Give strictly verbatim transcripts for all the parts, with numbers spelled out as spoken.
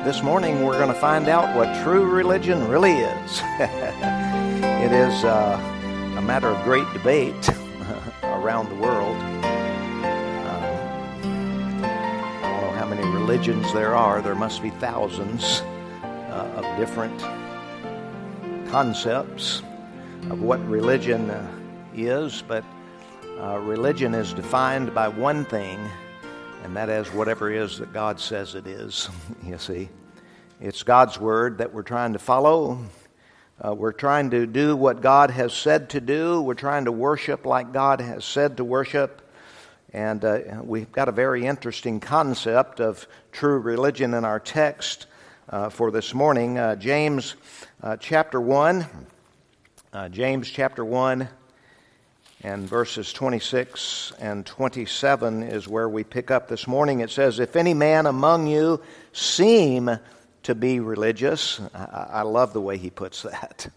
this morning we're going to find out what true religion really is. It is uh, a matter of great debate around the world. Uh, I don't know how many religions there are. There must be thousands uh, of different concepts of what religion uh, is, but uh, religion is defined by one thing, and that is whatever it is that God says it is. You see, it's God's word that we're trying to follow. Uh, we're trying to do what God has said to do. We're trying to worship like God has said to worship. And uh, we've got a very interesting concept of true religion in our text uh, for this morning. Uh, James uh, chapter one. Uh, James chapter one. And verses twenty-six and twenty-seven is where we pick up this morning. It says, "If any man among you seem to be religious," I, I love the way he puts that.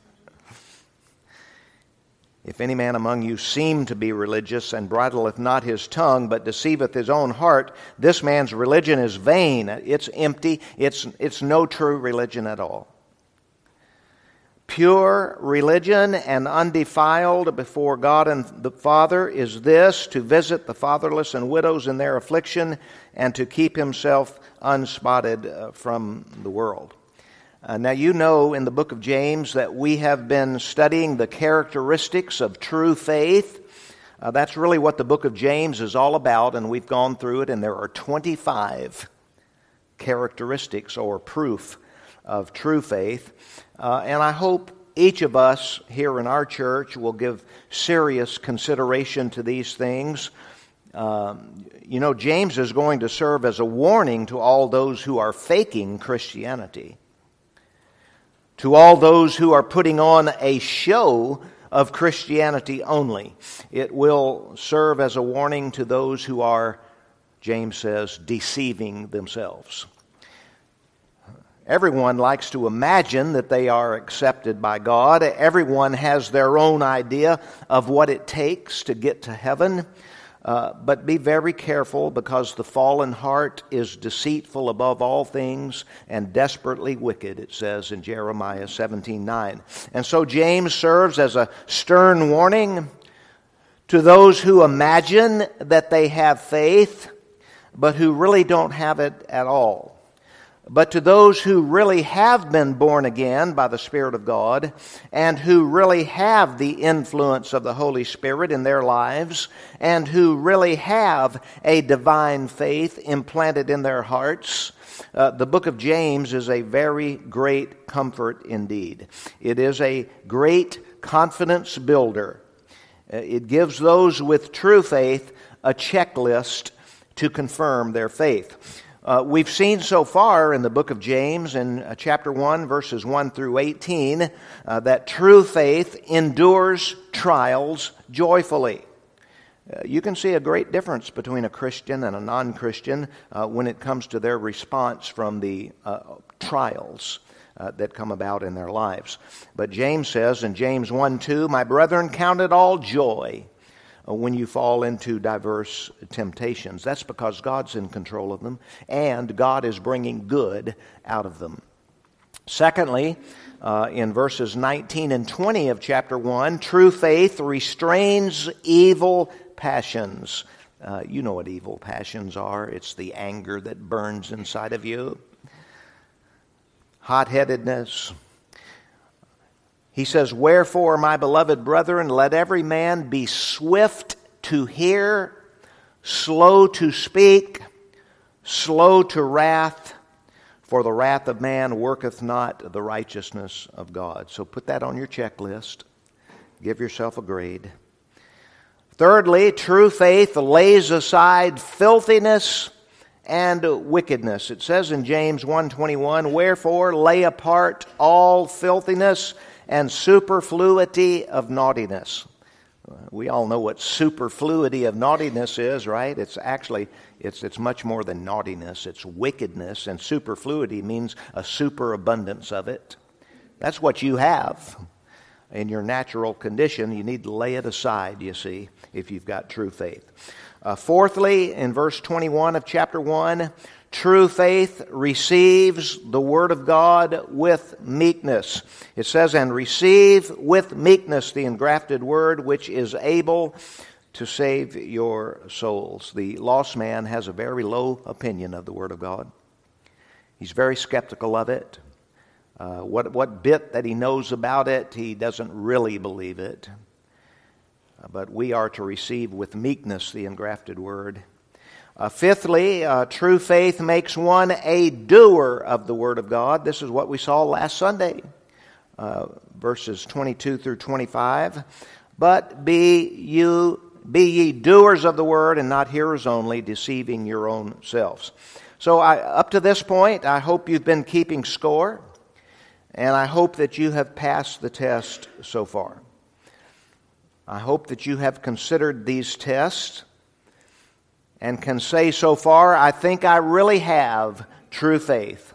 "If any man among you seem to be religious, and bridleth not his tongue, but deceiveth his own heart, this man's religion is vain." It's empty. It's, it's no true religion at all. "Pure religion and undefiled before God and the Father is this, to visit the fatherless and widows in their affliction, and to keep himself unspotted uh, from the world." Uh, now you know in the book of James that we have been studying the characteristics of true faith. Uh, that's really what the book of James is all about, and we've gone through it, and there are twenty-five characteristics or proof of true faith. Uh, and I hope each of us here in our church will give serious consideration to these things. Um, you know, James is going to serve as a warning to all those who are faking Christianity, to all those who are putting on a show of Christianity only. It will serve as a warning to those who are, James says, deceiving themselves. Everyone likes to imagine that they are accepted by God. Everyone has their own idea of what it takes to get to heaven. Uh, but be very careful, because the fallen heart is deceitful above all things and desperately wicked, it says in Jeremiah seventeen nine. And so James serves as a stern warning to those who imagine that they have faith, but who really don't have it at all. But to those who really have been born again by the Spirit of God, and who really have the influence of the Holy Spirit in their lives, and who really have a divine faith implanted in their hearts, uh, the book of James is a very great comfort indeed. It is a great confidence builder. Uh, it gives those with true faith a checklist to confirm their faith. Uh, we've seen so far in the book of James, in uh, chapter one, verses one through eighteen, uh, that true faith endures trials joyfully. Uh, you can see a great difference between a Christian and a non-Christian uh, when it comes to their response from the uh, trials uh, that come about in their lives. But James says in James one two, "My brethren, count it all joy when you fall into diverse temptations." That's because God's in control of them, and God is bringing good out of them. Secondly, uh, in verses nineteen and twenty of chapter one, true faith restrains evil passions. Uh, you know what evil passions are. It's the anger that burns inside of you. Hot-headedness. He says, "Wherefore, my beloved brethren, let every man be swift to hear, slow to speak, slow to wrath, for the wrath of man worketh not the righteousness of God." So put that on your checklist. Give yourself a grade. Thirdly, true faith lays aside filthiness and wickedness. It says in James one twenty-one, "Wherefore, lay apart all filthiness and superfluity of naughtiness." We all know what superfluity of naughtiness is, right? It's actually, it's it's much more than naughtiness. It's wickedness, and superfluity means a superabundance of it. That's what you have in your natural condition. You need to lay it aside, you see, if you've got true faith. Uh, fourthly, in verse twenty-one of chapter one, True faith receives the Word of God with meekness. It says, and receive with meekness the engrafted Word, which is able to save your souls. The lost man has a very low opinion of the Word of God. He's very skeptical of it. Uh, what, what bit that he knows about it, he doesn't really believe it. Uh, but we are to receive with meekness the engrafted Word. Uh, fifthly, uh, true faith makes one a doer of the Word of God. This is what we saw last Sunday, uh, verses twenty-two through twenty-five. But be you be ye doers of the Word, and not hearers only, deceiving your own selves. So I, up to this point, I hope you've been keeping score, and I hope that you have passed the test so far. I hope that you have considered these tests and can say so far, I think I really have true faith.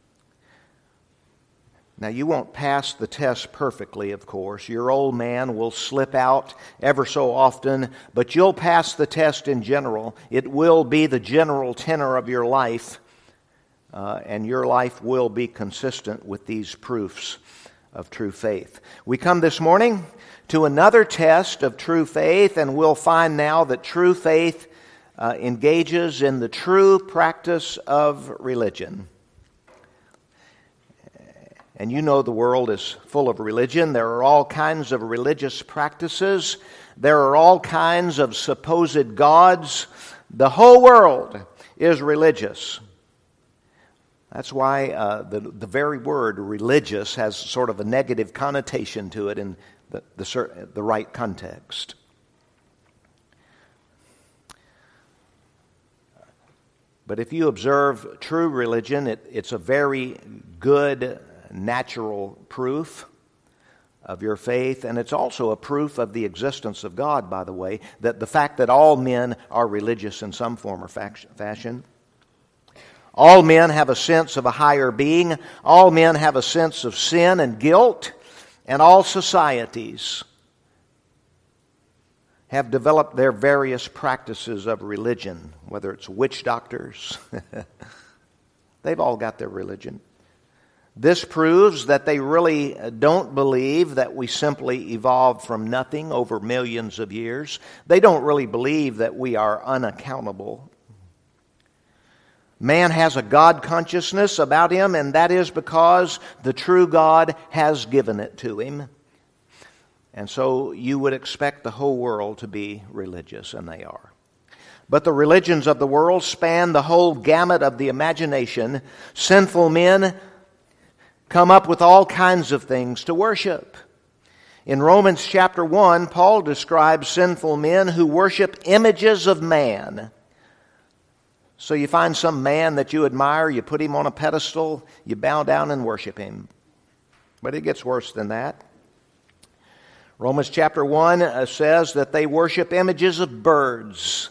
Now, you won't pass the test perfectly, of course. Your old man will slip out ever so often, but you'll pass the test in general. It will be the general tenor of your life, uh, and your life will be consistent with these proofs of true faith. We come this morning to another test of true faith, and we'll find now that true faith Uh, engages in the true practice of religion. And you know the world is full of religion. There are all kinds of religious practices. There are all kinds of supposed gods. The whole world is religious. That's why uh, the, the very word religious has sort of a negative connotation to it in the, the, the right context. But if you observe true religion, it, it's a very good, natural proof of your faith. And it's also a proof of the existence of God, by the way, that the fact that all men are religious in some form or fashion. All men have a sense of a higher being. All men have a sense of sin and guilt. And all societies have developed their various practices of religion, whether it's witch doctors. They've all got their religion. This proves that they really don't believe that we simply evolved from nothing over millions of years. They don't really believe that we are unaccountable. Man has a God consciousness about him, and that is because the true God has given it to him. And so you would expect the whole world to be religious, and they are. But the religions of the world span the whole gamut of the imagination. Sinful men come up with all kinds of things to worship. In Romans chapter one, Paul describes sinful men who worship images of man. So you find some man that you admire, you put him on a pedestal, you bow down and worship him. But it gets worse than that. Romans chapter one says that they worship images of birds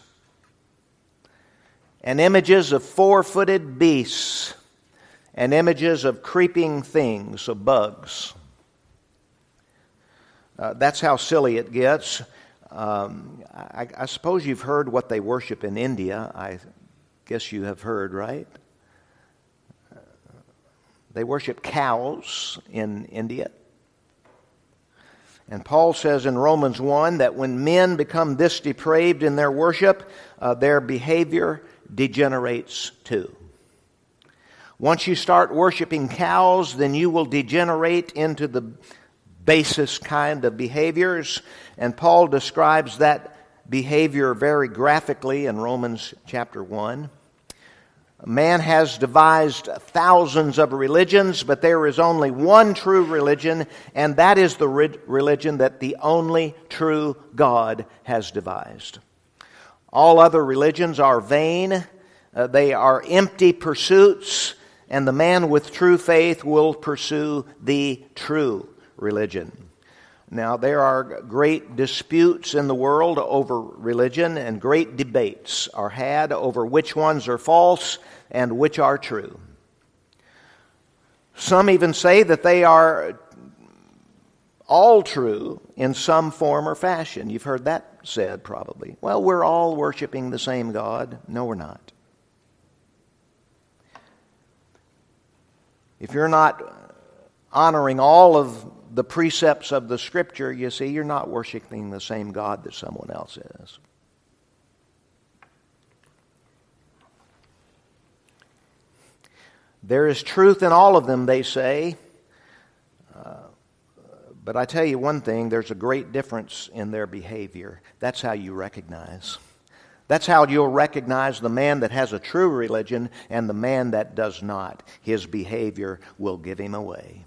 and images of four-footed beasts and images of creeping things, of bugs. Uh, that's how silly it gets. Um, I, I suppose you've heard what they worship in India. I guess you have heard, right? They worship cows in India. And Paul says in Romans one that when men become this depraved in their worship, uh, their behavior degenerates too. Once you start worshiping cows, then you will degenerate into the basest kind of behaviors. And Paul describes that behavior very graphically in Romans chapter one. Man has devised thousands of religions, but there is only one true religion, and that is the re- religion that the only true God has devised. All other religions are vain, uh, they are empty pursuits, and the man with true faith will pursue the true religion. Now, there are great disputes in the world over religion, and great debates are had over which ones are false and which are true. Some even say that they are all true in some form or fashion. You've heard that said probably. Well, we're all worshiping the same God. No, we're not. If you're not honoring all of the precepts of the Scripture, you see, you're not worshiping the same God that someone else is. There is truth in all of them, they say. Uh, but I tell you one thing, there's a great difference in their behavior. That's how you recognize. That's how you'll recognize the man that has a true religion and the man that does not. His behavior will give him away.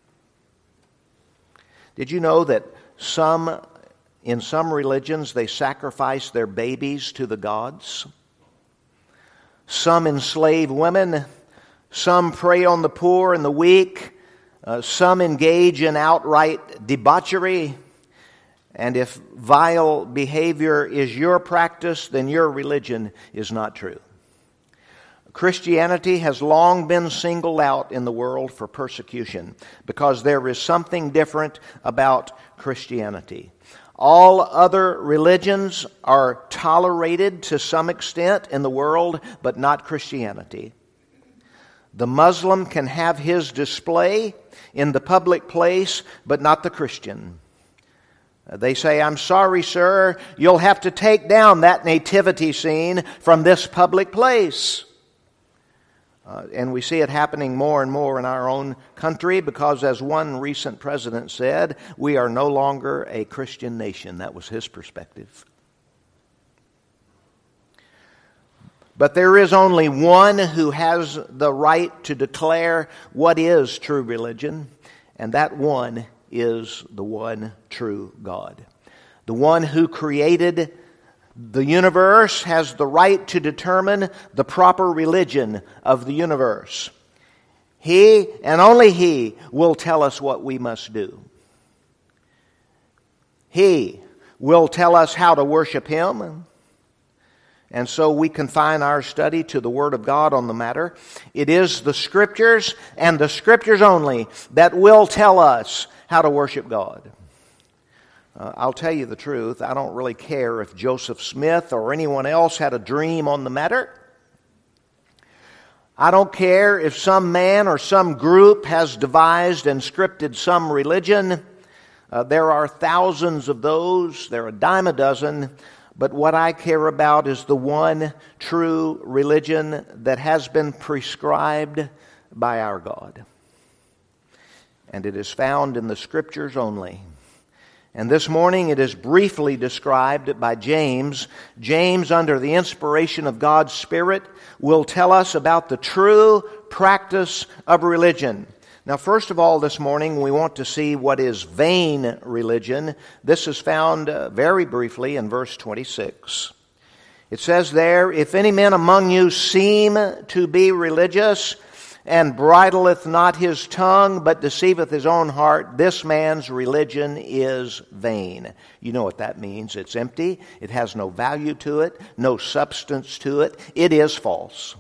Did you know that some, in some religions, they sacrifice their babies to the gods? Some enslave women. Some prey on the poor and the weak. Uh, some engage in outright debauchery. And if vile behavior is your practice, then your religion is not true. Christianity has long been singled out in the world for persecution because there is something different about Christianity. All other religions are tolerated to some extent in the world, but not Christianity. The Muslim can have his display in the public place, but not the Christian. They say, I'm sorry, sir, you'll have to take down that nativity scene from this public place. Uh, and we see it happening more and more in our own country because, as one recent president said, we are no longer a Christian nation. That was his perspective. But there is only one who has the right to declare what is true religion, and that one is the one true God. The one who created the universe has the right to determine the proper religion of the universe. He, and only He, will tell us what we must do. He will tell us how to worship Him. And so we confine our study to the Word of God on the matter. It is the Scriptures and the Scriptures only that will tell us how to worship God. Uh, I'll tell you the truth, I don't really care if Joseph Smith or anyone else had a dream on the matter. I don't care if some man or some group has devised and scripted some religion. Uh, there are thousands of those, there are a dime a dozen. But what I care about is the one true religion that has been prescribed by our God. And it is found in the Scriptures only. And this morning it is briefly described by James. James, under the inspiration of God's Spirit, will tell us about the true practice of religion. Now, first of all, this morning we want to see what is vain religion. This is found uh, very briefly in verse twenty-six. It says there, if any man among you seem to be religious, and bridleth not his tongue, but deceiveth his own heart, this man's religion is vain. You know what that means. It's empty. It has no value to it, no substance to it. It is false.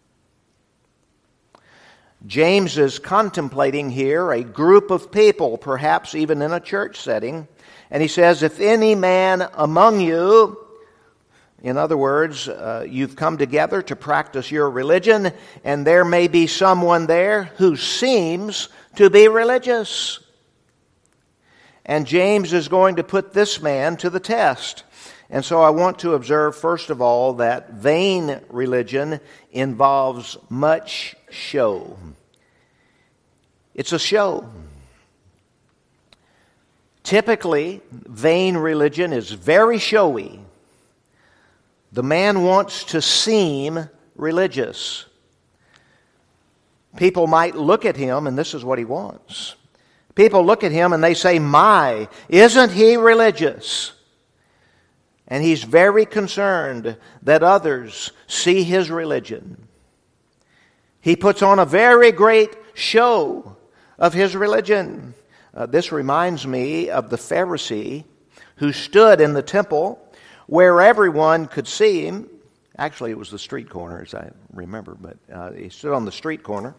James is contemplating here a group of people, perhaps even in a church setting. And he says, if any man among you, in other words, uh, you've come together to practice your religion, and there may be someone there who seems to be religious. And James is going to put this man to the test. And so I want to observe, first of all, that vain religion involves much show. It's a show. Typically, vain religion is very showy. The man wants to seem religious. People might look at him, and this is what he wants. People look at him and they say, my, isn't he religious? And he's very concerned that others see his religion. He puts on a very great show of his religion. Uh, this reminds me of the Pharisee who stood in the temple where everyone could see him. Actually, it was the street corner, as I remember, but uh, he stood on the street corner.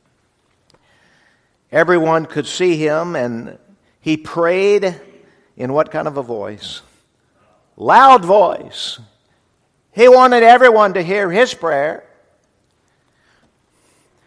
Everyone could see him, and he prayed in what kind of a voice? Loud voice. He wanted everyone to hear his prayer.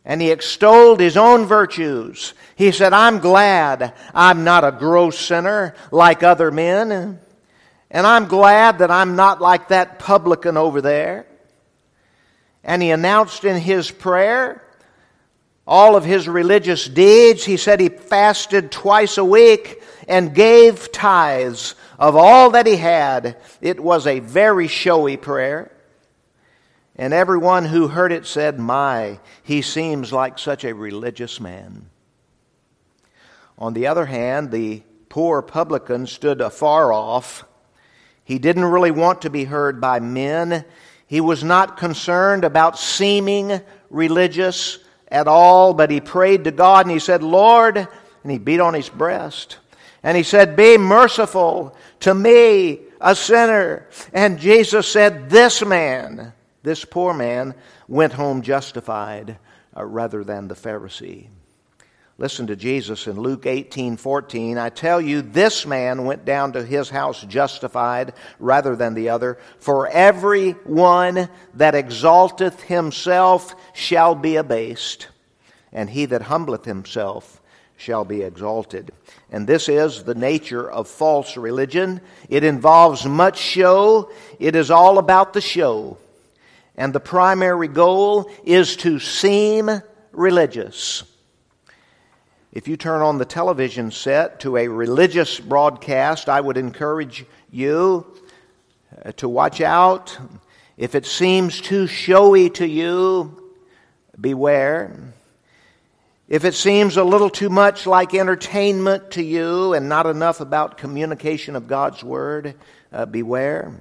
And he extolled his own virtues. He said, I'm glad I'm not a gross sinner like other men. And I'm glad that I'm not like that publican over there. And he announced in his prayer all of his religious deeds. He said he fasted twice a week and gave tithes of all that he had. It was a very showy prayer. And everyone who heard it said, my, he seems like such a religious man. On the other hand, the poor publican stood afar off. He didn't really want to be heard by men. He was not concerned about seeming religious at all, but he prayed to God and he said, Lord, and he beat on his breast. And he said, be merciful to me, a sinner. And Jesus said, this man, this poor man, went home justified uh, rather than the Pharisee. Listen to Jesus in Luke eighteen fourteen. I tell you, this man went down to his house justified rather than the other. For every one that exalteth himself shall be abased, and he that humbleth himself shall be exalted. And this is the nature of false religion. It involves much show. It is all about the show. And the primary goal is to seem religious. If you turn on the television set to a religious broadcast, I would encourage you to watch out. If it seems too showy to you, beware. If it seems a little too much like entertainment to you and not enough about communication of God's Word, uh, beware.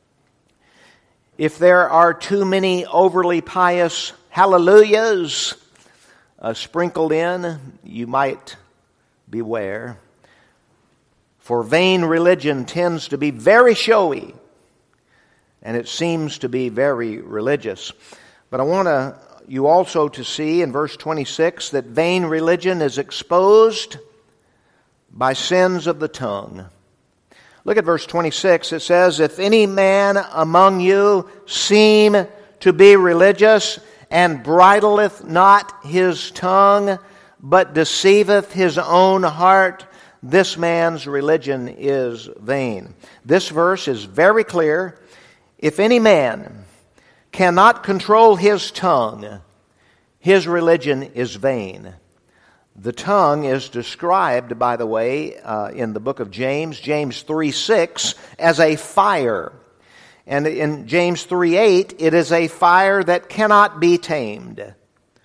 If there are too many overly pious hallelujahs Uh, sprinkled in, you might beware. For vain religion tends to be very showy, and it seems to be very religious. But I want to, you also to see in verse twenty-six that vain religion is exposed by sins of the tongue. Look at verse twenty-six. It says, if any man among you seem to be religious, and bridleth not his tongue, but deceiveth his own heart, this man's religion is vain. This verse is very clear. If any man cannot control his tongue, his religion is vain. The tongue is described, by the way, uh, in the book of James, James three six, as a fire. And in James three eight, it is a fire that cannot be tamed.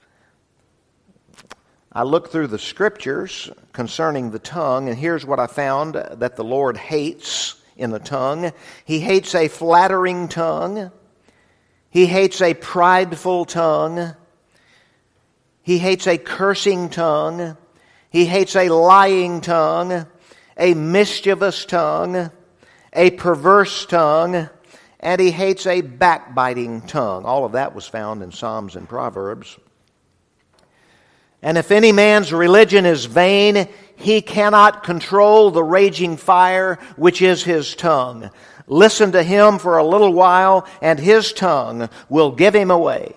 I looked through the scriptures concerning the tongue, and here's what I found that the Lord hates in the tongue. He hates a flattering tongue. He hates a prideful tongue. He hates a cursing tongue. He hates a lying tongue, a mischievous tongue, a perverse tongue, and he hates a backbiting tongue. All of that was found in Psalms and Proverbs. And if any man's religion is vain, he cannot control the raging fire which is his tongue. Listen to him for a little while, and his tongue will give him away.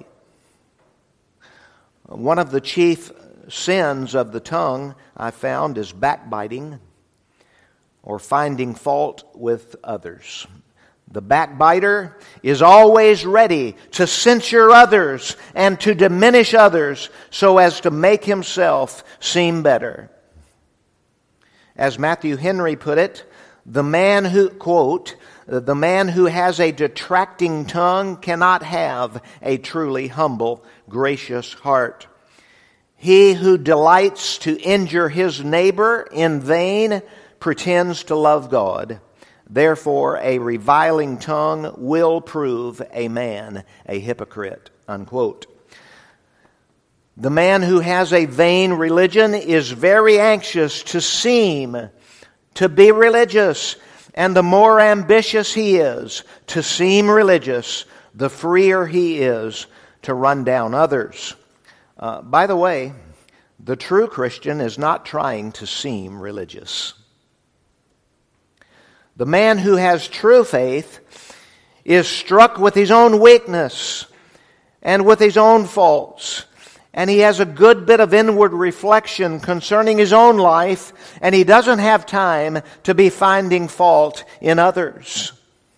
One of the chief sins of the tongue, I found, is backbiting or finding fault with others. The backbiter is always ready to censure others and to diminish others so as to make himself seem better. As Matthew Henry put it, the man who, quote, the man who has a detracting tongue cannot have a truly humble, gracious heart. He who delights to injure his neighbor in vain pretends to love God. Therefore, a reviling tongue will prove a man a hypocrite, unquote. The man who has a vain religion is very anxious to seem to be religious. And the more ambitious he is to seem religious, the freer he is to run down others. Uh, by the way, the true Christian is not trying to seem religious. The man who has true faith is struck with his own weakness and with his own faults, and he has a good bit of inward reflection concerning his own life, and he doesn't have time to be finding fault in others.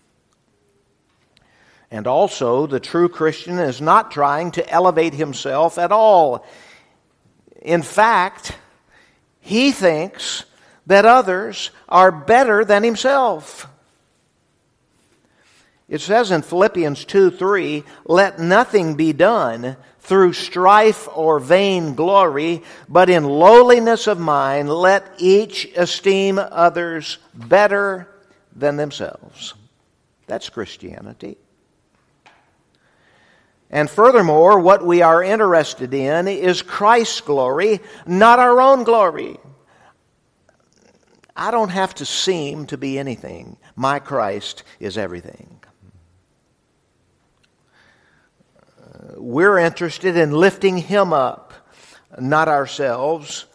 And also, the true Christian is not trying to elevate himself at all. In fact, he thinks that others are better than himself. It says in Philippians two three, "Let nothing be done through strife or vain glory, but in lowliness of mind let each esteem others better than themselves." That's Christianity. And furthermore, what we are interested in is Christ's glory, not our own glory. I don't have to seem to be anything. My Christ is everything. We're interested in lifting Him up, not ourselves.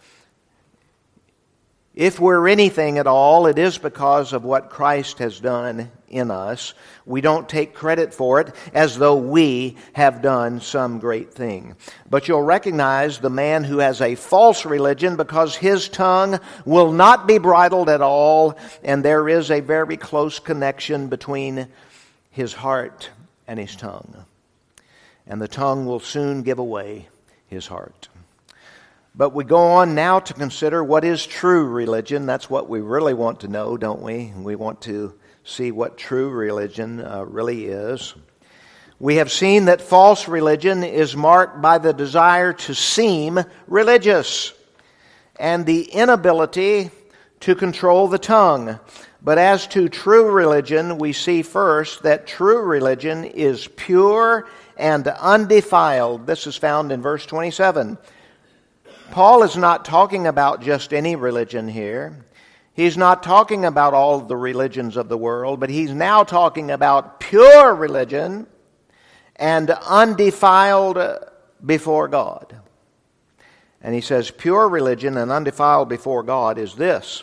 If we're anything at all, it is because of what Christ has done in us. We don't take credit for it as though we have done some great thing. But you'll recognize the man who has a false religion because his tongue will not be bridled at all, and there is a very close connection between his heart and his tongue. And the tongue will soon give away his heart. But we go on now to consider what is true religion. That's what we really want to know, don't we? We want to see what true religion uh, really is. We have seen that false religion is marked by the desire to seem religious and the inability to control the tongue. But as to true religion, we see first that true religion is pure and undefiled. This is found in verse twenty-seven. Paul is not talking about just any religion here. He's not talking about all the religions of the world, but he's now talking about pure religion and undefiled before God. And he says pure religion and undefiled before God is this.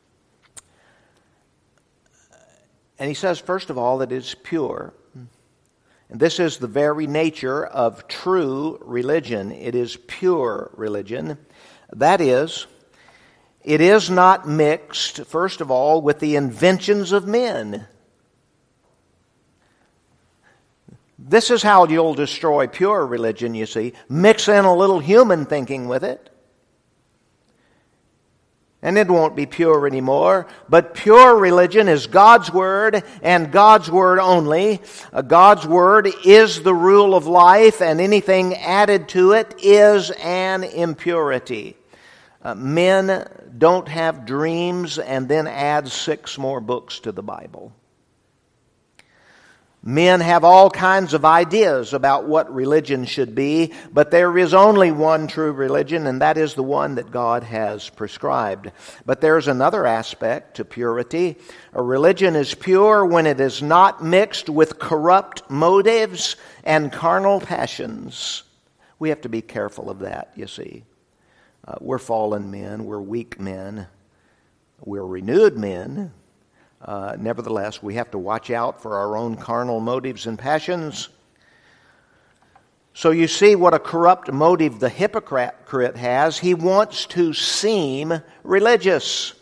And he says, first of all, that it's pure. And this is the very nature of true religion. It is pure religion. That is, it is not mixed, first of all, with the inventions of men. This is how you'll destroy pure religion, you see. Mix in a little human thinking with it, and it won't be pure anymore. But pure religion is God's Word and God's Word only. Uh, God's Word is the rule of life, and anything added to it is an impurity. Uh, men don't have dreams and then add six more books to the Bible. Men have all kinds of ideas about what religion should be, but there is only one true religion, and that is the one that God has prescribed. But there's another aspect to purity. A religion is pure when it is not mixed with corrupt motives and carnal passions. We have to be careful of that, you see. Uh, we're fallen men, we're weak men, we're renewed men. Uh, nevertheless, we have to watch out for our own carnal motives and passions. So you see what a corrupt motive the hypocrite has. He wants to seem religious.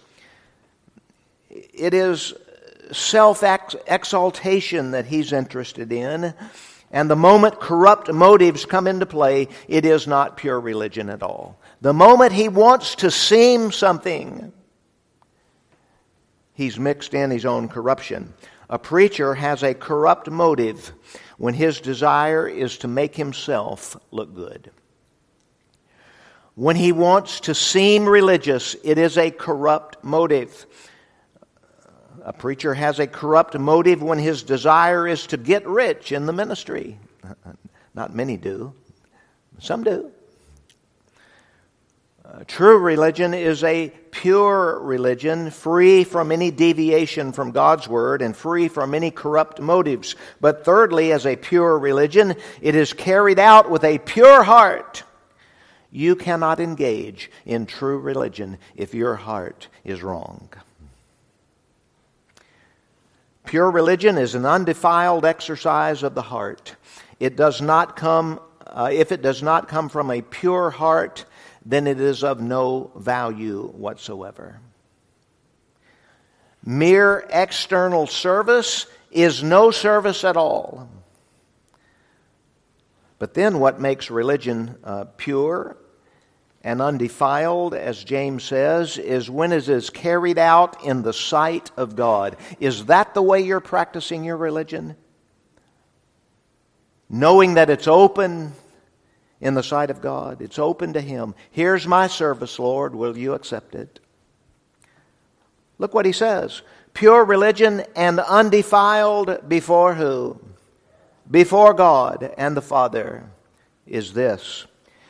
It is self-exaltation that he's interested in. And the moment corrupt motives come into play, it is not pure religion at all. The moment he wants to seem something, he's mixed in his own corruption. A preacher has a corrupt motive when his desire is to make himself look good. When he wants to seem religious, it is a corrupt motive. A preacher has a corrupt motive when his desire is to get rich in the ministry. Not many do. Some do. Uh, true religion is a pure religion, free from any deviation from God's Word and free from any corrupt motives. But thirdly, as a pure religion, it is carried out with a pure heart. You cannot engage in true religion if your heart is wrong. Pure religion is an undefiled exercise of the heart. It does not come uh, if it does not come from a pure heart, then it is of no value whatsoever. Mere external service is no service at all. But then what makes religion uh, pure and undefiled, as James says, is when it is carried out in the sight of God. Is that the way you're practicing your religion? Knowing that it's open in the sight of God. It's open to Him. Here's my service, Lord. Will you accept it? Look what he says. Pure religion and undefiled before who? Before God and the Father is this.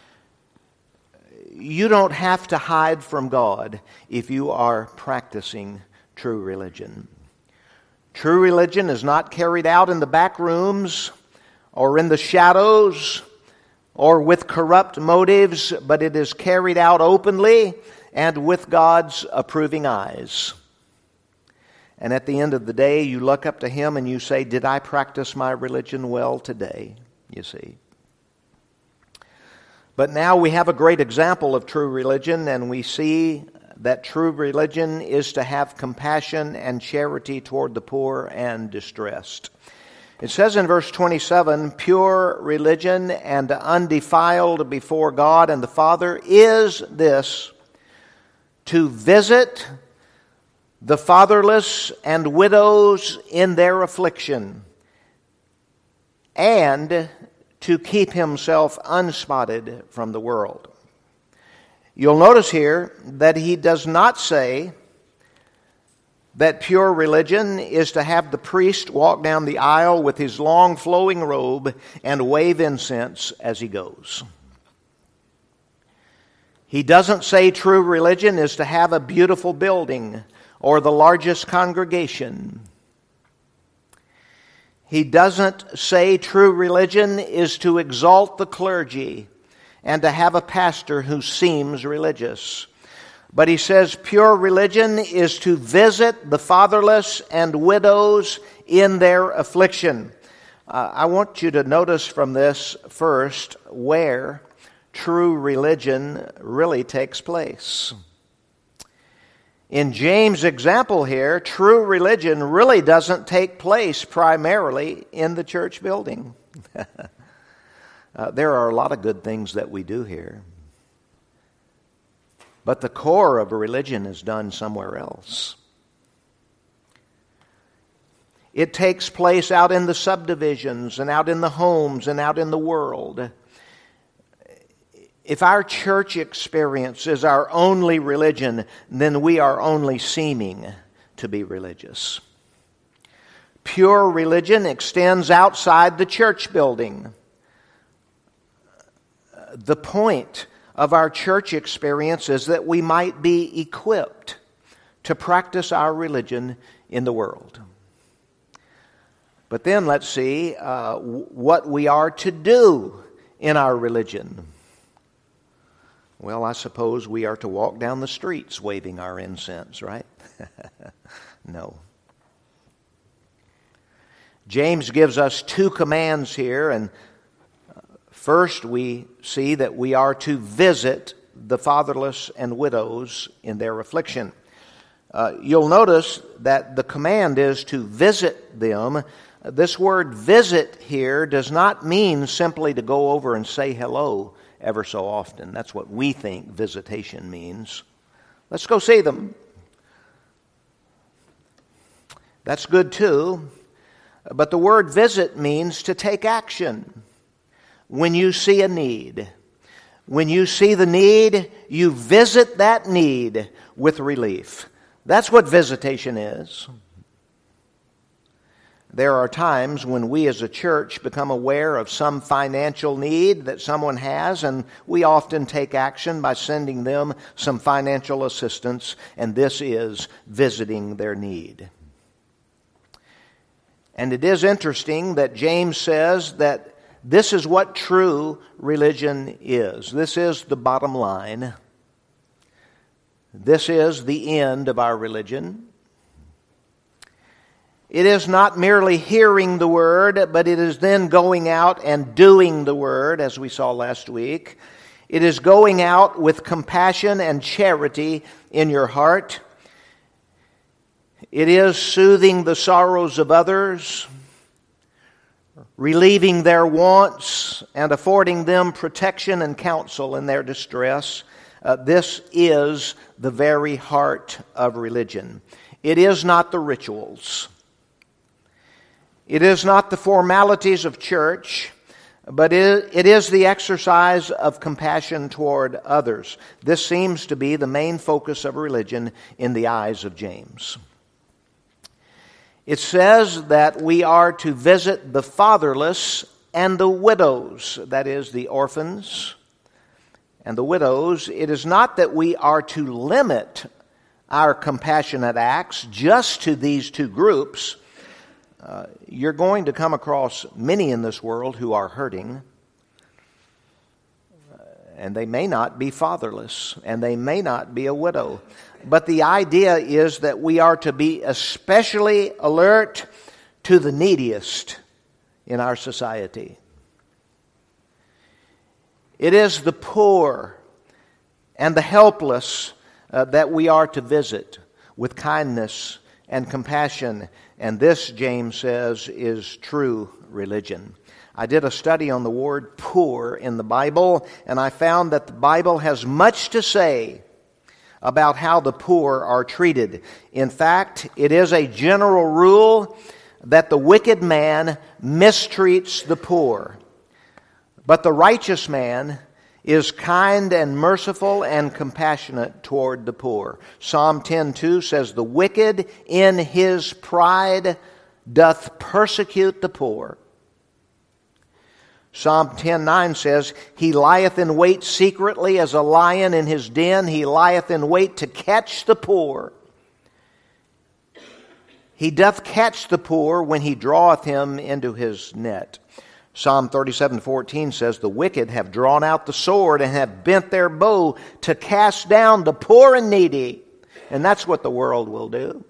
You don't have to hide from God if you are practicing true religion. True religion is not carried out in the back rooms or in the shadows or with corrupt motives, but it is carried out openly and with God's approving eyes. And at the end of the day, you look up to Him and you say, did I practice my religion well today? You see. But now we have a great example of true religion, and we see that true religion is to have compassion and charity toward the poor and distressed. It says in verse twenty-seven, pure religion and undefiled before God and the Father is this, to visit the fatherless and widows in their affliction, and to keep himself unspotted from the world. You'll notice here that he does not say that pure religion is to have the priest walk down the aisle with his long flowing robe and wave incense as he goes. He doesn't say true religion is to have a beautiful building or the largest congregation. He doesn't say true religion is to exalt the clergy and to have a pastor who seems religious. But he says pure religion is to visit the fatherless and widows in their affliction. Uh, I want you to notice from this first where true religion really takes place. In James' example here, true religion really doesn't take place primarily in the church building. uh, there are a lot of good things that we do here. But the core of a religion is done somewhere else. It takes place out in the subdivisions and out in the homes and out in the world. If our church experience is our only religion, then we are only seeming to be religious. Pure religion extends outside the church building. The point of our church experience is that we might be equipped to practice our religion in the world. But then let's see uh, what we are to do in our religion. Well, I suppose we are to walk down the streets waving our incense, right? No. James gives us two commands here, and first we see that we are to visit the fatherless and widows in their affliction. Uh, you'll notice that the command is to visit them. This word visit here does not mean simply to go over and say hello ever so often. That's what we think visitation means. Let's go see them. That's good too. But the word visit means to take action. When you see a need, when you see the need, you visit that need with relief. That's what visitation is. There are times when we as a church become aware of some financial need that someone has, and we often take action by sending them some financial assistance, and this is visiting their need. And it is interesting that James says that this is what true religion is. This is the bottom line. This is the end of our religion. It is not merely hearing the Word, but it is then going out and doing the Word, as we saw last week. It is going out with compassion and charity in your heart. It is soothing the sorrows of others, relieving their wants, and affording them protection and counsel in their distress. Uh, this is the very heart of religion. It is not the rituals. It is not the formalities of church, but it is the exercise of compassion toward others. This seems to be the main focus of religion in the eyes of James. It says that we are to visit the fatherless and the widows, that is, the orphans and the widows. It is not that we are to limit our compassionate acts just to these two groups. Uh, you're going to come across many in this world who are hurting, uh, and they may not be fatherless, and they may not be a widow. But the idea is that we are to be especially alert to the neediest in our society. It is the poor and the helpless uh, that we are to visit with kindness and compassion. And this, James says, is true religion. I did a study on the word poor in the Bible, and I found that the Bible has much to say about how the poor are treated. In fact, it is a general rule that the wicked man mistreats the poor, but the righteous man is kind and merciful and compassionate toward the poor. Psalm ten two says, "The wicked in his pride doth persecute the poor." Psalm ten nine says, "He lieth in wait secretly as a lion in his den. He lieth in wait to catch the poor. He doth catch the poor when he draweth him into his net." Psalm thirty-seven fourteen says, "The wicked have drawn out the sword and have bent their bow to cast down the poor and needy." And that's what the world will do.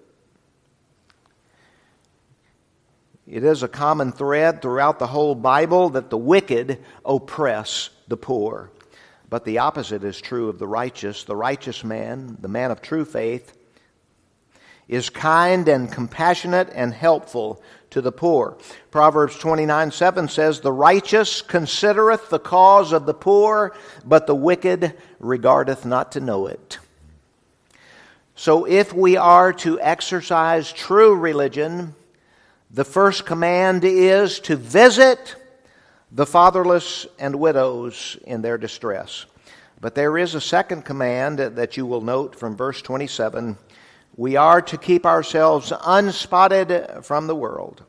It is a common thread throughout the whole Bible that the wicked oppress the poor. But the opposite is true of the righteous. The righteous man, the man of true faith, is kind and compassionate and helpful to the poor. Proverbs twenty-nine seven says, "The righteous considereth the cause of the poor, but the wicked regardeth not to know it." So if we are to exercise true religion, the first command is to visit the fatherless and widows in their distress. But there is a second command that you will note from verse twenty-seven. We are to keep ourselves unspotted from the world.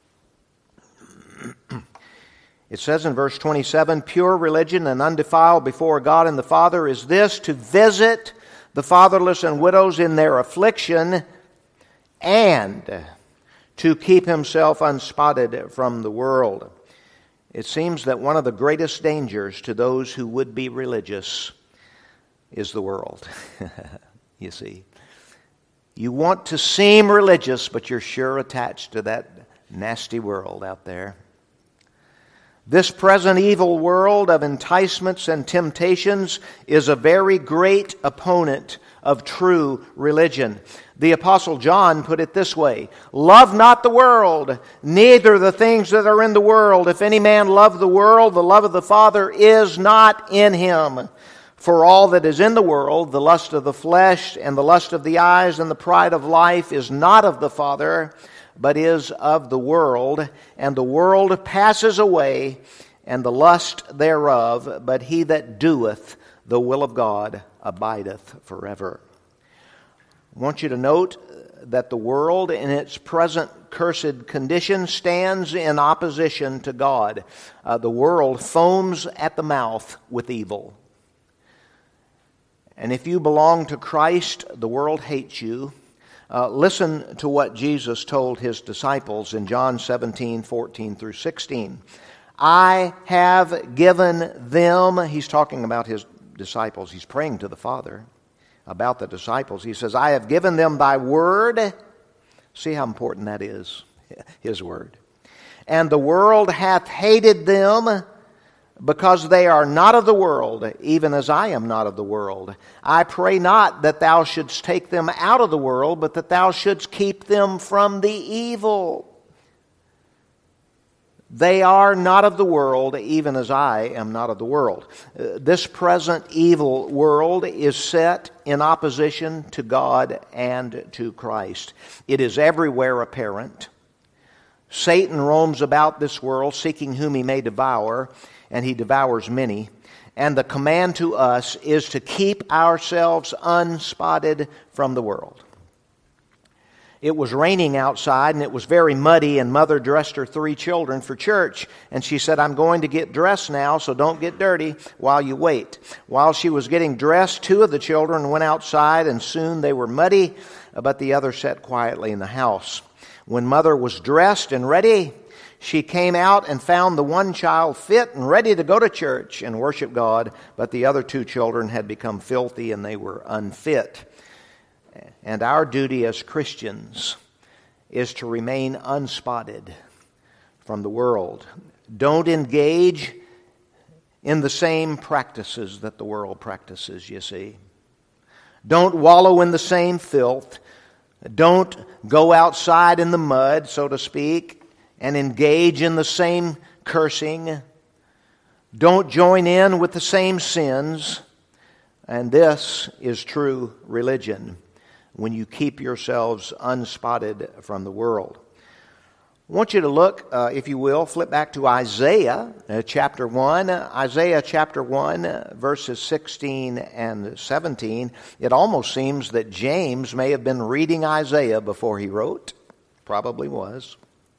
It says in verse twenty-seven, "Pure religion and undefiled before God and the Father is this, to visit the fatherless and widows in their affliction, and to keep himself unspotted from the world." It seems that one of the greatest dangers to those who would be religious is the world. You see. You want to seem religious, but you're sure attached to that nasty world out there. This present evil world of enticements and temptations is a very great opponent of true religion. The Apostle John put it this way, "Love not the world, neither the things that are in the world. If any man love the world, the love of the Father is not in him. For all that is in the world, the lust of the flesh and the lust of the eyes and the pride of life is not of the Father, but is of the world. And the world passes away, and the lust thereof, but he that doeth the will of God abideth forever." I want you to note that the world in its present cursed condition stands in opposition to God. Uh, the world foams at the mouth with evil. And if you belong to Christ, the world hates you. Uh, listen to what Jesus told his disciples in John seventeen, fourteen through sixteen. "I have given them," he's talking about his disciples. He's praying to the Father about the disciples. He says, "I have given them thy word, See how important that is, His Word. And the world hath hated them, because they are not of the world, even as I am not of the world. I pray not that thou shouldst take them out of the world, but that thou shouldst keep them from the evil. They are not of the world, even as I am not of the world. Uh, this present evil world is set in opposition to God and to Christ. It is everywhere apparent. Satan roams about this world, seeking whom he may devour, and he devours many. And the command to us is to keep ourselves unspotted from the world. It was raining outside, and it was very muddy, and Mother dressed her three children for church. And she said, I'm going to get dressed now, so don't get dirty while you wait. While she was getting dressed, two of the children went outside, and soon they were muddy, but the other sat quietly in the house. When Mother was dressed and ready, she came out and found the one child fit and ready to go to church and worship God, but the other two children had become filthy and they were unfit. And our duty as Christians is to remain unspotted from the world. Don't engage in the same practices that the world practices, you see. Don't wallow in the same filth. Don't go outside in the mud, so to speak, and engage in the same cursing. Don't join in with the same sins. And this is true religion, when you keep yourselves unspotted from the world. I want you to look, uh, if you will, flip back to Isaiah uh, chapter one. Uh, Isaiah chapter one, uh, verses sixteen and seventeen. It almost seems that James may have been reading Isaiah before he wrote. Probably was.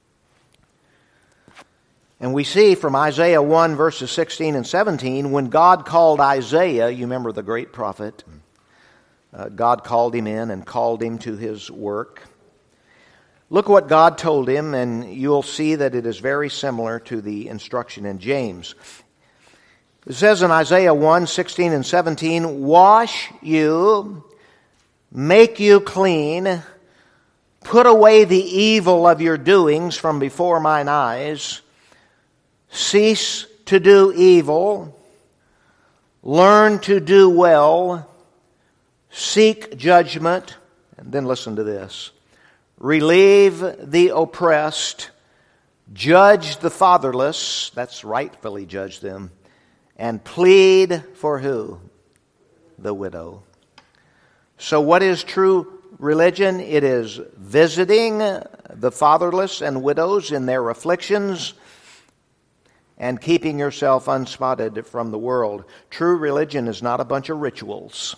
And we see from Isaiah one, verses sixteen and seventeen, when God called Isaiah, you remember the great prophet, uh, God called him in and called him to his work. Look what God told him, and you'll see that it is very similar to the instruction in James. It says in Isaiah one, sixteen and seventeen, wash you, make you clean, put away the evil of your doings from before mine eyes, cease to do evil, learn to do well, seek judgment, and then listen to this. Relieve the oppressed, judge the fatherless, that's rightfully judge them, and plead for who? The widow. So what is true religion? It is visiting the fatherless and widows in their afflictions and keeping yourself unspotted from the world. True religion is not a bunch of rituals.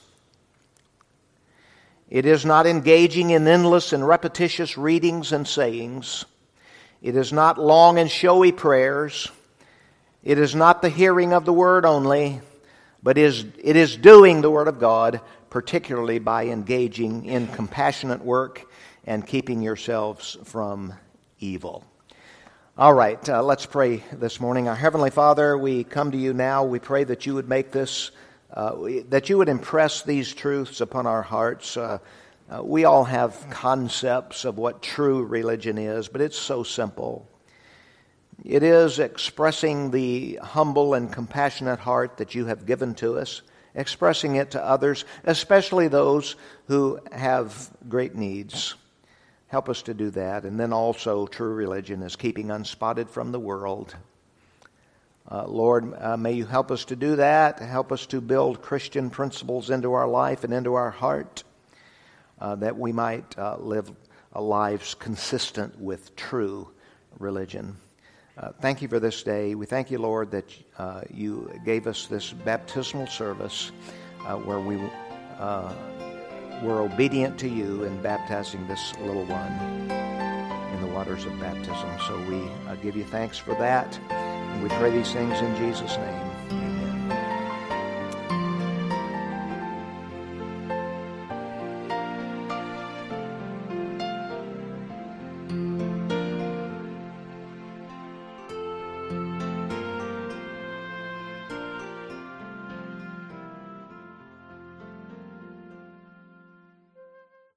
It is not engaging in endless and repetitious readings and sayings. It is not long and showy prayers. It is not the hearing of the word only, but is it is doing the word of God, particularly by engaging in compassionate work and keeping yourselves from evil. All right, uh, let's pray this morning. Our Heavenly Father, we come to you now. We pray that you would make this Uh, that you would impress these truths upon our hearts. Uh, uh, we all have concepts of what true religion is, but it's so simple. It is expressing the humble and compassionate heart that you have given to us, expressing it to others, especially those who have great needs. Help us to do that. And then also true religion is keeping unspotted from the world. Uh, Lord, uh, may you help us to do that. Help us to build Christian principles into our life and into our heart, uh, that we might uh, live lives consistent with true religion. Uh, thank you for this day. We thank you, Lord, that uh, you gave us this baptismal service uh, where we uh, were obedient to you in baptizing this little one in the waters of baptism. So we uh, give you thanks for that. We pray these things in Jesus' name.